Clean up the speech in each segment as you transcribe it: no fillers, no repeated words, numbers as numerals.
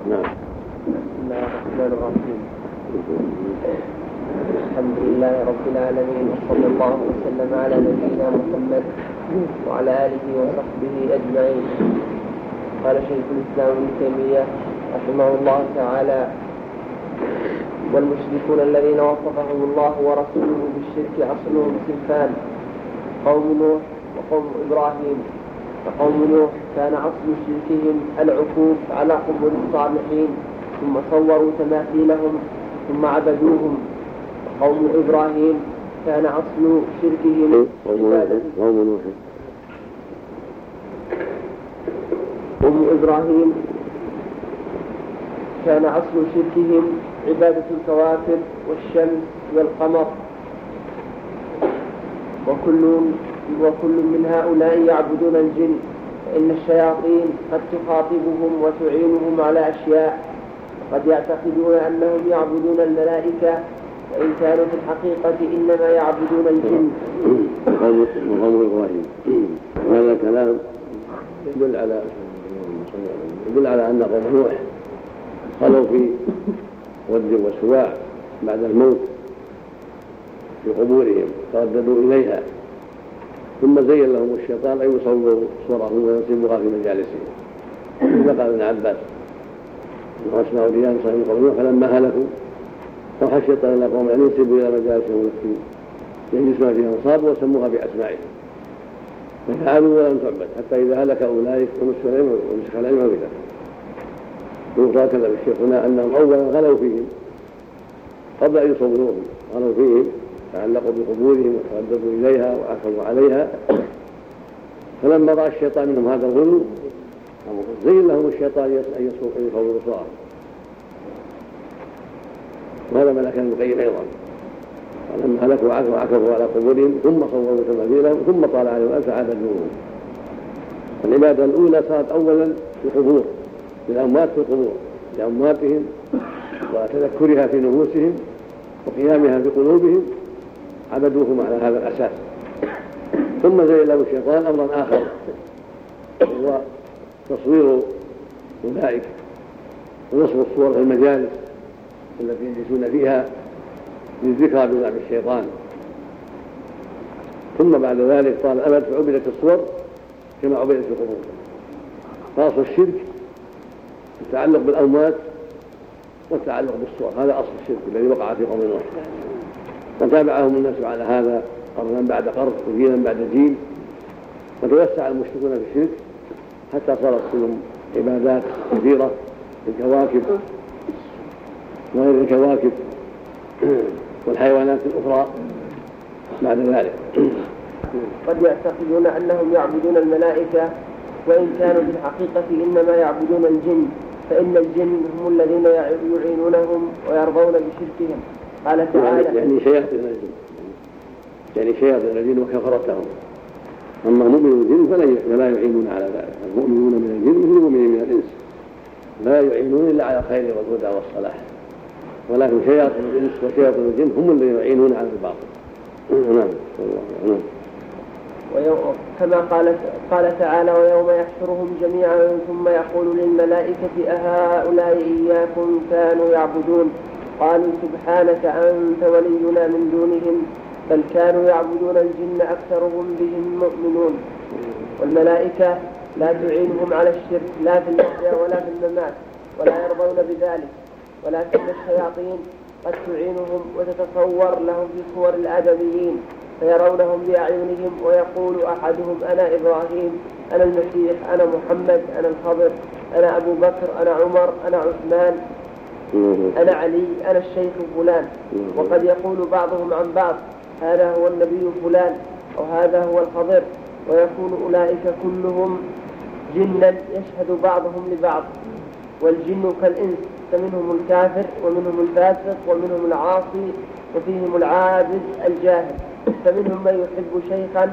نعم. بسم الله الرحمن الرحيم. الحمد لله رب العالمين، وصلى الله وسلم على نبينا محمد وعلى آله وصحبه أجمعين. قال شيخ الإسلام ابن تيمية رحمه الله تعالى: والمشركون الذين وصفهم الله ورسوله بالشرك أصلهم صنفان: قوم نوح وقوم إبراهيم. فقوم نوح كان أصل شركهم العكوف على قبور الصالحين، ثم صوروا تماثيلهم ثم عبدوهم. وقوم إبراهيم كان أصل شركهم قوم إبراهيم كان أصل شركهم عبادة الكواكب والشمس والقمر، وكل من هؤلاء يعبدون الجن، فإن الشياطين قد تخاطبهم وتعينهم على أشياء، وقد يعتقدون أنهم يعبدون الملائكة، وإن كانوا في الحقيقة إنما يعبدون الجن. قوم إبراهيم هذا الكلام يدل على أن قوم نوح خلوا في ود وسواع بعد الموت في قبورهم، ترددوا إليها، ثم زين لهم الشيطان أن يصوروا صورهم وينصبوها في مجالسهم. قال ابن عباس: وأسمعوا رجال صحيح قوم نوح فلما هلكوا أوحى الشيطان إلى قوم أن ينسبوا إلى مجالسهم التي يجلسون فيها أنصاب وسموها بأسمائهم، ففعلوا ولم تعبد حتى إذا هلك أولئك ونسخ العلم بذلك. وقال كذب الشيخ هنا أنهم أولا غلوا فيهم قبل أن يصوروهم، غلوا فيهم، تعلقوا بقبورهم وترددوا إليها وأكلوا عليها، فلما رأى الشيطان منهم هذا الغلو زين لهم الشيطان أن يصوروا صورهم. وهذا ما كان القيم أيضا، فلما هلكوا وعكفوا على قبورهم ثم صوروا تماثيلهم ثم طال عليهم الأمد عبدوهم. العبادة الأولى صارت أولا في القبور، للأموات في القبور لأمواتهم وتذكرها في نفوسهم وقيامها في قلوبهم، عبدوهم على هذا الأساس. ثم زين له الشيطان أمرا آخر، هو تصوير أولئك ونصب الصور في المجالس التي يجلسون فيها للذكرى بلعب الشيطان. ثم بعد ذلك طال الأمد فعبدت الصور كما عبدت في القبور. فأصل الشرك التعلق بالأموات والتعلق بالصور، هذا أصل الشرك الذي وقع في قوم نوح، وتابعهم الناس على هذا قرنا بعد قرن وجيلا بعد جيل، وتوسع المشركون في الشرك حتى صارت لهم عبادات كثيرة للكواكب وغير الكواكب والحيوانات الأخرى بعد ذلك. قد يعتقدون أنهم يعبدون الملائكة، وإن كانوا في الحقيقة إنما يعبدون الجن، فإن الجن هم الذين يعينونهم ويرضون بشركهم. قال تعالى: يعني شياطين الجن وكفرتهم. أما مؤمن الجن فلا يعينون على ذلك. المؤمنون من الجن مثل المؤمنين من الإنس، لا يعينون إلا على الخير والهدى والصلاح، ولكن شياطين الإنس وشياطين الجن هم الذين يعينون على الباطل. كما قال تعالى: ويوم يحشرهم جميعا ثم يقول للملائكة أهؤلاء إياكم كانوا يعبدون؟ قالوا سبحانك أنت ولينا من دونهم بل كانوا يعبدون الجن أكثرهم بهم مؤمنون. والملائكة لا تعينهم على الشرك لا في المحيا ولا في الممات، ولا يرضون بذلك، ولكن الشياطين قد تعينهم وتتصور لهم في صور الآدميين، فيرونهم بأعينهم ويقول أحدهم: أنا إبراهيم، أنا المسيح، أنا محمد، أنا الخضر، أنا أبو بكر، أنا عمر، أنا عثمان، أنا علي، أنا الشيخ فلان. وقد يقول بعضهم عن بعض: هذا هو النبي فلان، أو هذا هو الخضر، ويكون أولئك كلهم جنا يشهد بعضهم لبعض. والجن كالإنس، فمنهم الكافر ومنهم الفاسق ومنهم العاصي وفيهم العابد الجاهل. فمنهم من يحب شيخا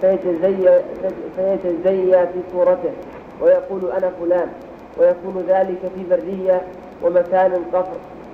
فيتزيى في صورته ويقول: أنا فلان، ويكون ذلك في برية ومكان قفر،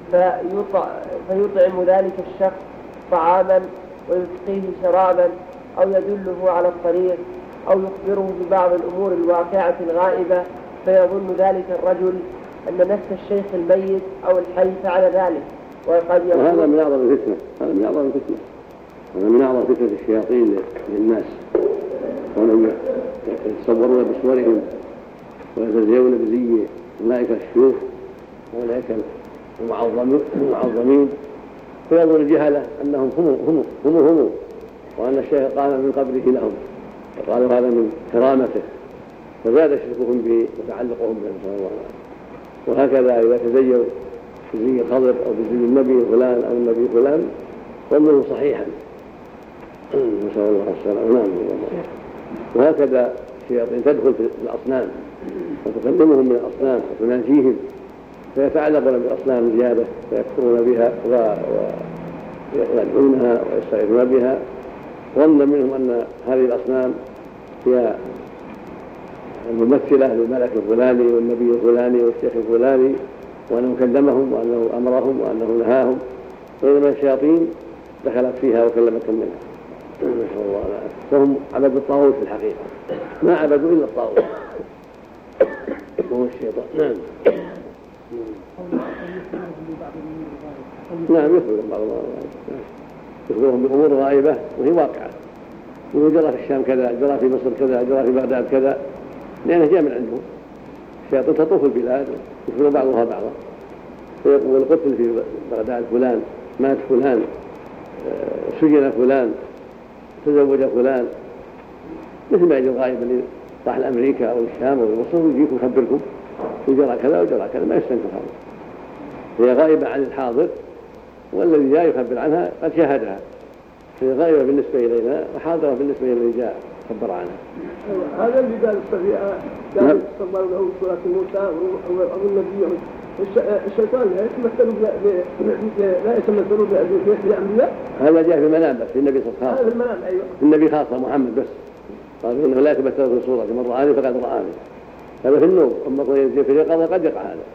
فيطعم ذلك الشخص طعاما ويسقيه شرابا، أو يدله على الطريق، أو يخبره ببعض الأمور الواقعة الغائبة، فيظن ذلك الرجل أن نفس الشيخ الميت أو الحي فعل ذلك، وقد يكون وهذا من أعظم الفتنة، هذا من أعظم فتنة الشياطين للناس، وأنهم يتصورون بصورهم ويتزينون بزي أولئك الشيوخ وأولئك المعظمين، فيظن الجهلة أنهم هم وأن الشيخ قام من قبره لهم، وقالوا هذا من كرامته، فزاد شركهم به وتعلقهم به صلى الله عليه وسلم. وهكذا إذا تزينوا بزي الخضر أو بزي النبي فلان أو النبي فلان ظنه صحيحا، نسأل الله السلامة. وهكذا الشياطين تدخل في الأصنام وتكلمهم من الأصنام وتناجيهم، فيتعلقون بالأصنام زيادة فيكفرون بها ويدعونها ويستغيثون بها، ظن منهم أن هذه الأصنام هي الممثلة للملك الفلاني والنبي الفلاني والشيخ الفلاني، وأنه كلمهم وأنه أمرهم وأنه نهاهم، بينما الشياطين دخلت فيها وكلمتهم منها، نسأل الله العافية. فهم عبدوا الطاغوت في الحقيقة، ما عبدوا إلا الطاغوت وهو الشيطان. نعم يخبرهم بعض يخبرهم بأمور غائبة وهي واقعة، وجرى في الشام كذا، جرى في مصر كذا، جرى في بغداد كذا، لأنه جاء من عندهم. الشياطين تطوف البلاد يخبر بعضها بعضا، فيقول القتل في بغداد فلان، مات فلان، سجن فلان، تزوج فلان، مثل ما يجي الغائب اللي راح لأمريكا أو الشام أو مصر ويجيكم يخبركم وجرى كذا وجرى كذا، ما يستنكر هذا. هي غائبة عن الحاضر، والذي جاء يخبر عنها قد شاهدها، هي غائبة بالنسبة إلينا وحاضرة بالنسبة إلى الذي جاء خبر عنها. هذا اللي قال الصبيعة قال صبر له سورة موسى والنبي. الشيطان لا يتمثلوا بالأنبياء. هذا جاء في المنام بس، في النبي صلى الله عليه وسلم. هذا المنام أيوة. النبي خاصة محمد بس، قال إنه لا يتمثل في صورة، من رآني فقد رآني. هذا في النوم، أما في اليقظة قد يقع هذا.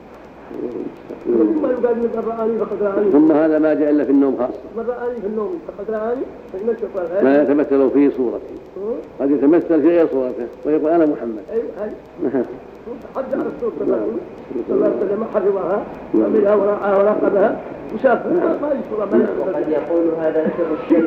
ثم يقال من رآني فقد رآني. ثم هذا ما جاء إلا في النوم خاصة. من رآني في النوم فقد رآني، فإن الشيطان ما يتمثل في صورته، قد يتمثل في غير صورته ويقول أنا محمد. أيوة هذه. حد على الصورة صلى الله عليه وسلم حفظها ومنها وراقبها وشافها ما يصير. وقد يقول هذا سر الشيء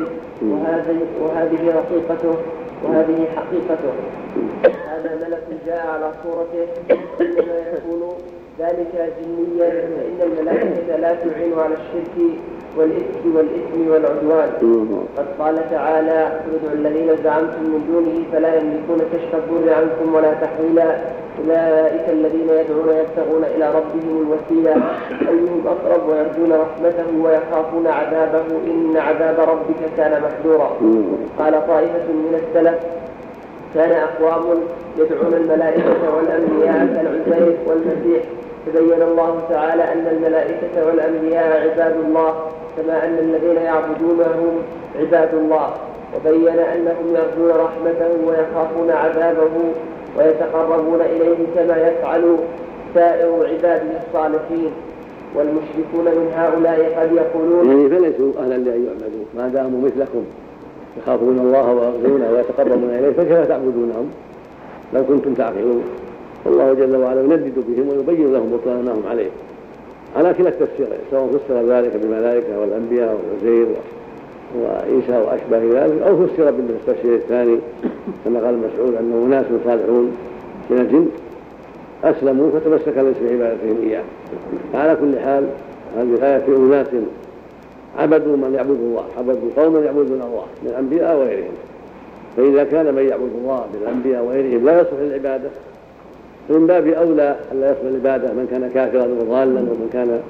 وهذه رقيقته وهذه حقيقته. هذا ملك جاء على صورته، إنما يكون ذلك جنيا، فإن الملائكة لا تعين على الشرك والإثم والعدوان. قد قال تعالى: ادعوا الذين زعمتم من دونه فلا يملكون كشف الضر عنكم ولا تحويلا، أولئك الذين يدعون يبتغون إلى ربهم الوسيلة أيهم أقرب ويرجون رحمته ويخافون عذابه إن عذاب ربك كان محذورا. قال طائفة من السلف: كان أقوام يدعون الملائكة والأنبياء كالعزير والمسيح، فبين الله تعالى أن الملائكة والأنبياء عباد الله كما أن الذين يعبدونهم عباد الله، وبين أنهم يرجون رحمته ويخافون عذابه ويتقربون إليه كما يفعل سائر عباده الصالحين. والمشركون من هؤلاء قد يقولون يعني فليسوا أهلا لأن يعبدوا ما داموا مثلكم يخافون الله ويرجونه ويتقربون إليه، فكيف تعبدونهم لو كنتم تعقلون؟ والله جل وعلا يندد بهم ويبين لهم بطلانهم عليه على كلا التفسيرين، سواء فسر ذلك بالملائكة والأنبياء والعزير وعيسى وأشباه ذلك، أو فسر بالتفسير الثاني كما قال مسعود أنه ناس صالحون من الجن أسلموا فتمسك الناس بعبادتهم إياه. فعلى كل حال هذه آية في أناس عبدوا من يعبد الله، عبدوا قوما يعبدون الله من الأنبياء وغيرهم. فإذا كان من يعبد الله بالأنبياء وغيرهم لا يصلح العبادة، فمن باب أولى أن لا يصلح العبادة من كان كافرا وضالا، ومن كان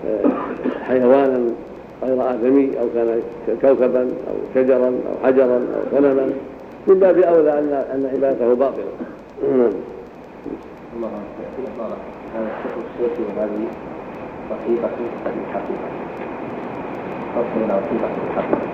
حيوانا غير آدمي، أو كان كوكبا أو شجرا أو حجرا أو صنما، من باب أولى أن عبادته باطلة. الله أكبر. هذا الشيخ الصوفي وهذه رقيقة الحقيقة، تصل إلى رقيقة الحقيقة.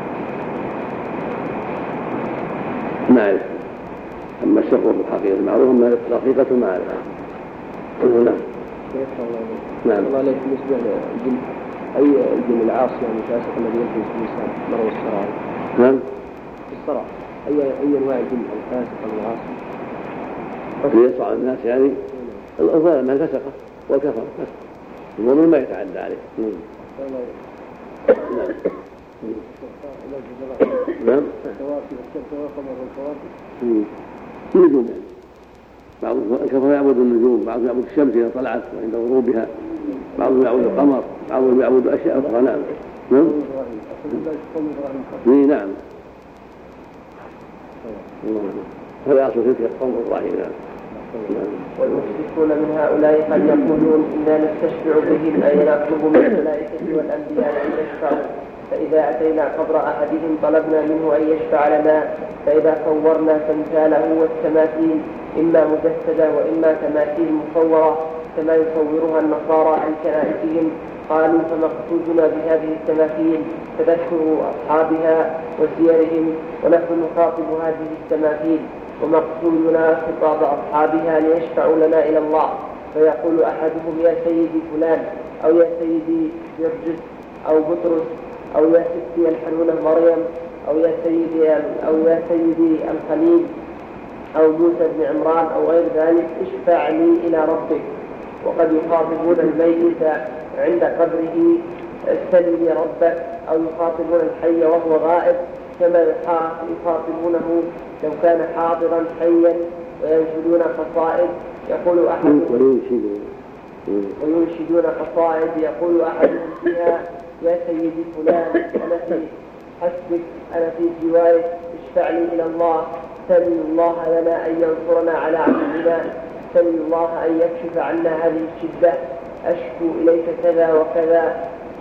ما أعرف، أما الشيخ الحقيقة المعروف أما رقيقة ما أعرف. نعم. نعم. الله عليك بالنسبة للجن، أي الجن العاصي يعني فاسق الذي يلبس في الإنسان مرض الصراع. نعم. الصراع أي أنواع الجن الفاسق العاصي؟ اللي يصعد الناس يعني الظالم الفسقة والكفر المؤمن ما يتعدى عليه. نعم. نجوم يعني بعض الكفر يعبد النجوم، بعضهم يعبد الشمس إذا طلعت وعند غروبها، بعضهم يعبد القمر، بعضهم يعبد أشياء أخرى. نعم. نعم. هذا أصل تلك القوم الظاهرين. والمشركون من هؤلاء قد يقولون إنا نستشفع بهم أي نطلب من الملائكة والأنبياء أن يشفعوا، فإذا أتينا قبر أحدهم طلبنا منه أن يشفع لنا، فإذا صورنا تمثاله والتماثيل إما مجسدة وإما تماثيل مصورة كما يصورها النصارى عن كنائسهم، قالوا فمقصودنا بهذه التماثيل تذكر أصحابها وسيرهم، ونحن نخاطب هذه التماثيل ومقصودنا خطاب أصحابها ليشفعوا لنا إلى الله، فيقول أحدهم يا سيدي فلان، أو يا سيدي جرجس أو بطرس، أو يا ستي الحنونة مريم، أو يا سيدي الخليل أو موسى بن عمران أو غير ذلك، اشفع لي إلى ربك. وقد يخاطبون الميت عند قبره سل ربك، أو يخاطبون الحي وهو غائب كما يخاطبونه لو كان حاضرا حيا، وينشدون قصائد يقول أحدهم فيها يا سيدي فلان أنا في حسبك، أنا في جوارك، اشفع لي إلى الله، سل الله لنا أن ينصرنا على عدونا، سل الله أن يكشف عنا هذه الشدة، أشكو إليك كذا وكذا،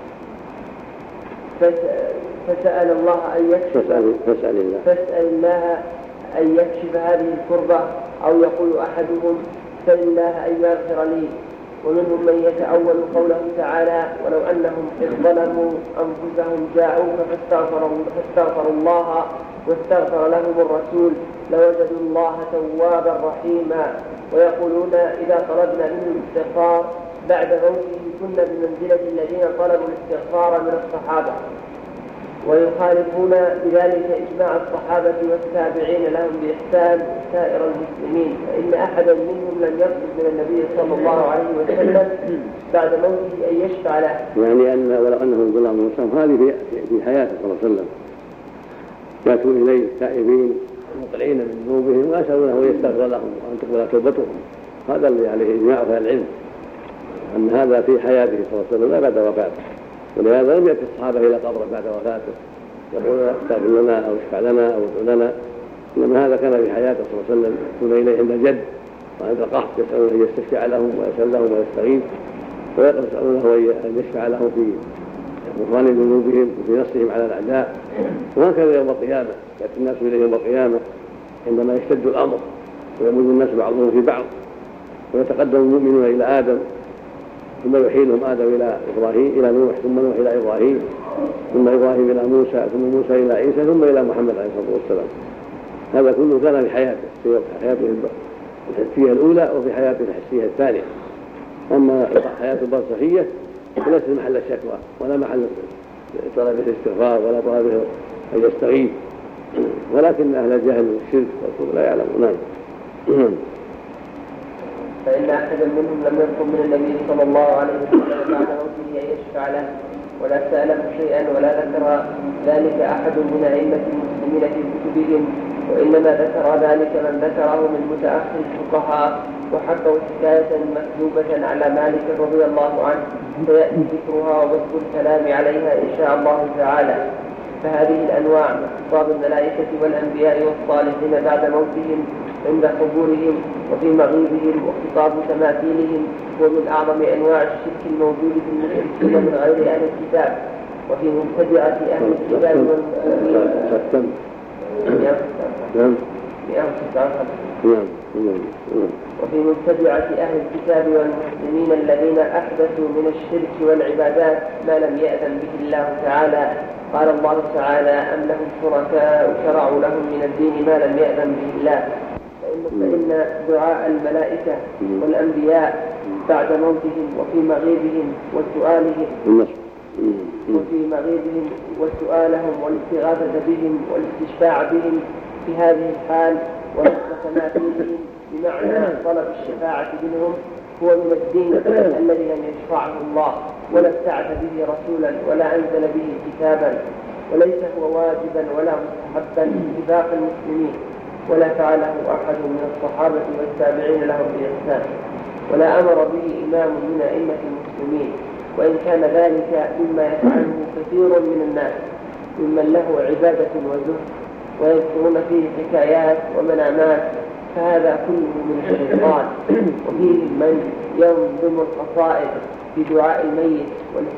فسأل الله أن يكشف، فاسأل الله أن يكشف هذه الكربة. أو يقول أحدهم سل الله أن يغفر لي. ومنهم من يتأول قوله تعالى ولو أنهم إذ ظلموا أنفسهم جاءوك فاستغفروا الله واستغفر لهم الرسول لوجدوا الله توابا رحيما. ويقولون إذا طلبنا منه الاستغفار بعد موته كنا بمنزلة الذين طلبوا الاستغفار من الصحابة، ويخالفون بذلك إجماع الصحابة والتابعين لهم بإحسان سائر المسلمين، فإن أحدا منهم لم يطلب من النبي صلى الله عليه وسلم بعد موته أن يشفع له. يعني أن ولو أنهم ظلموا أنفسهم هذه في حياته صلى الله عليه وسلم يأتوا إليه تائبين مقلعين من ذنوبهم ويسألونه أن يستغفر لهم وأن تقبل توبتهم. هذا الذي عليه إجماع أهل العلم أن هذا في حياته صلى الله عليه وسلم لا بعد وفاته، ولهذا لم يأتي الصحابة إلى قبره بعد وفاته يقولون استغفر لنا أو اشفع لنا أو ادع لنا، إنما هذا كان في حياته صلى الله عليه وسلم، يأتون إليه عند الجد وعند القحط يسألون أن يستشفع لهم ويسأل لهم ويستغيث، ويسألونه أن يشفع لهم في غفران ذنوبهم وفي نصرهم على الأعداء. وهكذا يوم القيامة يأتي الناس إليه يوم القيامة عندما يشتد الأمر ويمد الناس بعضهم في بعض، ويتقدم المؤمنون إلى آدم ثم يحيلهم آدم إلى إبراهيم إلى نوح ثم نوح إلى إبراهيم ثم إبراهيم إلى موسى ثم موسى إلى عيسى ثم إلى محمد عليه الصلاة والسلام. هذا كله كان في حياته، في حياته الحسية الأولى وفي حياته الحسية الثانية. أما الحياة البرزخية فليست محل الشكوى ولا محل طلب الاستغفار ولا طلب أن يستغيث، ولكن أهل الجهل والشرك والكفر لا يعلمون. فإن أحدا منهم لم يطلب من النبي صلى الله عليه وسلم بعد موته أن يشفع له ولا سأله شيئا ولا ذكر ذلك أحد من أئمة المسلمين في كتبهم، وإنما ذكر ذلك من ذكره من متأخر الفقهاء وحكوا حكاية مكذوبة على مالك رضي الله عنه، فيأتي ذكرها وبث الكلام عليها إن شاء الله تعالى. فهذه الأنواع من خطاب الملائكة والأنبياء والصالحين بعد موتهم عند قبورهم وفي مغيبهم وخطاب تماثيلهم هو من أعظم أنواع الشرك الموجود في المشركين من غير أهل الكتاب. وفي مبتدعة أهل الكتاب وفي مبتدعة أهل الكتاب والمسلمين الذين أحدثوا من الشرك والعبادات ما لم يأذن به الله تعالى. قال الله تعالى أم لهم شركاء شرعوا لهم من الدين ما لم يأذن به الله. فإن دعاء الملائكة والأنبياء بعد موتهم وفي مغيبهم وسؤالهم والاستغاثة بهم والاستشفاع بهم في هذه الحال ونصر تماثيلهم بمعنى طلب الشفاعة منهم هو من الدين الذي لم يشرعه الله ولا ابتعث به رسولا ولا أنزل به كتابا، وليس هو واجبا ولا مستحبا باتفاق المسلمين، ولا فعله أحد من الصحابة والتابعين لهم بإحسان، ولا أمر به إمام من أئمة المسلمين، وإن كان ذلك مما يفعله كثير من الناس ممن له عبادة وزهد ويذكرون فيه حكايات ومنامات، فهذا كله من الشيطان. وفيه من ينظم القصائد في دعاء الميت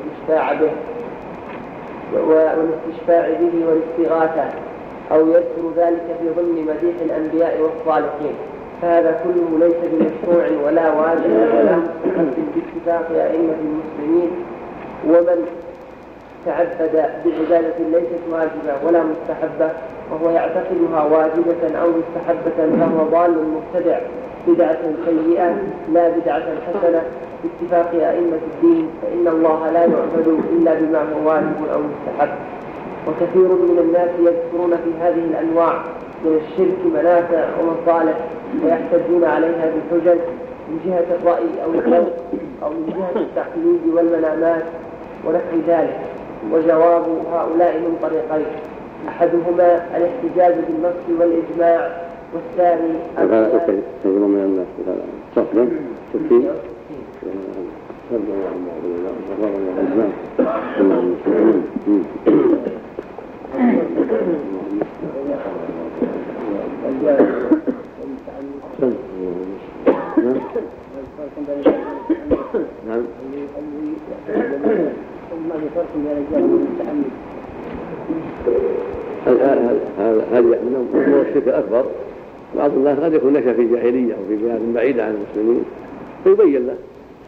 والاستشفاع به والاستغاثة، أو يذكر ذلك في ضمن مديح الأنبياء والصالحين، فهذا كله ليس بمشروع ولا واجب ولا مستحب باتفاق أئمة المسلمين. ومن تعبد بعبادة ليست واجبة ولا مستحبة وهو يعتقدها واجبة أو مستحبة فهو ضال مبتدع بدعة سيئة لا بدعة حسنة باتفاق أئمة الدين، فإن الله لا يعبد إلا بما هو واجب أو مستحب. وكثير من الناس يذكرون في هذه الأنواع من الشرك منافع ومصالح ويحتجون عليها بالحجج من جهة الرأي أو الذوق أو من جهة التقليد والمنامات ونحو ذلك. وجواب هؤلاء من طريقين: أحدهما الاحتجاج بالنص والإجماع، والثاني كثير من الناس صفر تكفير نعم. هذا هو الشرك الأكبر. بعض الناس قد يكون نشأ في جاهلية أو في بلاد بعيدة عن المسلمين فيبين له.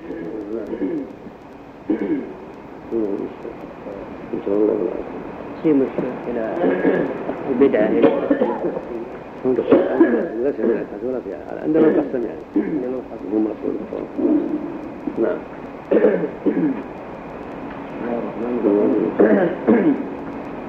سيم الشيخ إلى البدعة ليس بدعة ولا فيها عندما قسم يعني هم رسول الله. نعم.